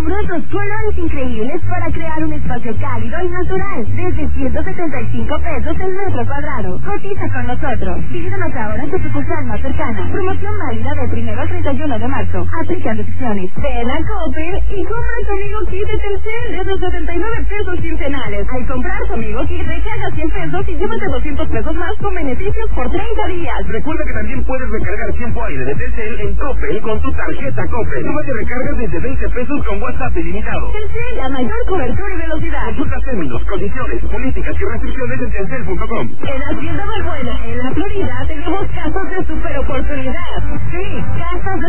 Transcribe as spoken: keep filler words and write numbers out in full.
Descubra otros colores increíbles para crear un espacio cálido y natural. Desde ciento setenta y cinco pesos el metro cuadrado. Cotiza con nosotros. Visítanos ahora en tu sucursal más cercana. Promoción válida del primero al treinta y uno de marzo. Aplican restricciones. Ven a Coppel y compra tu amigo kit de Telcel desde setenta y nueve pesos quincenales. Al comprar tu amigo kit, recarga cien pesos y llévate doscientos pesos más con beneficios por treinta días. Recuerda que también puedes recargar tiempo aire de Telcel en Coppel con tu tarjeta Coppel. Toma de recargas desde veinte pesos con WhatsApp ilimitado. Telcel, la mayor cobertura y velocidad. Consulta términos, condiciones, políticas y restricciones en telcel punto com. En Hacienda Balbuena, en la Florida, tenemos casos de super oportunidad. Sí, casas de